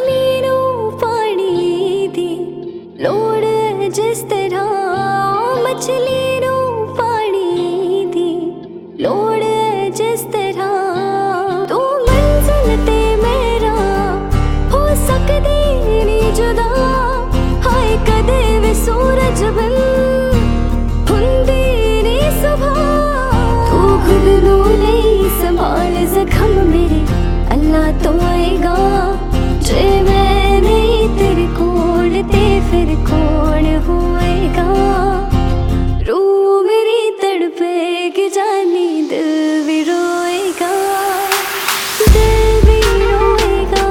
मछली नू पानी दी लोड़ जिस तरह, मछली नू पानी दी लोड़ जिस तरह, तू मंजिल ते मेरा हो सकदी नी जुदा। हाय कदे वे सूरज बिन हुंदी नी सुबह, तू खुद नू नहीं संभाल जख्म मेरे अल्लाह तो आएगा। जे मैं नहीं तेरे कोल ते फिर कौन होएगा। रूह मेरी तड़पेगी जानी दिल भी रोएगा, दिल भी रोएगा,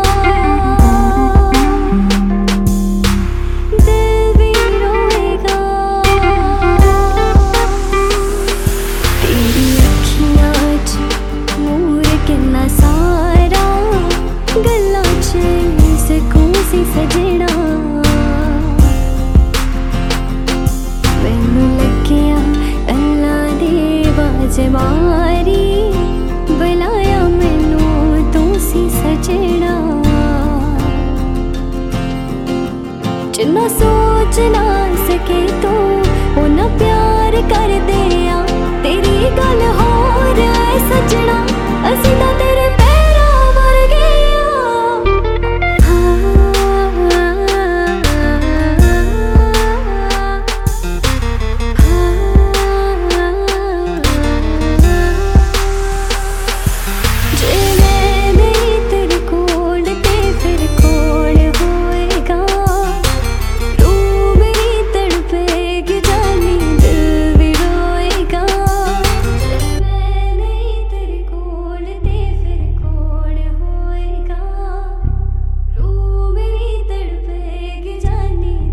दिल भी रोएगा। तेरी अखियां च नूर किन्ना सारा, गल्लां च सकून सी सजना। मैनू लग्गिया अल्लाह दी आवाज़ मारी, बुलाया मैनू तू सी सजना। जिन्ना सोच ना सके तू उन्ना प्यार कर दिया, तेरी गल होर ऐ सजना।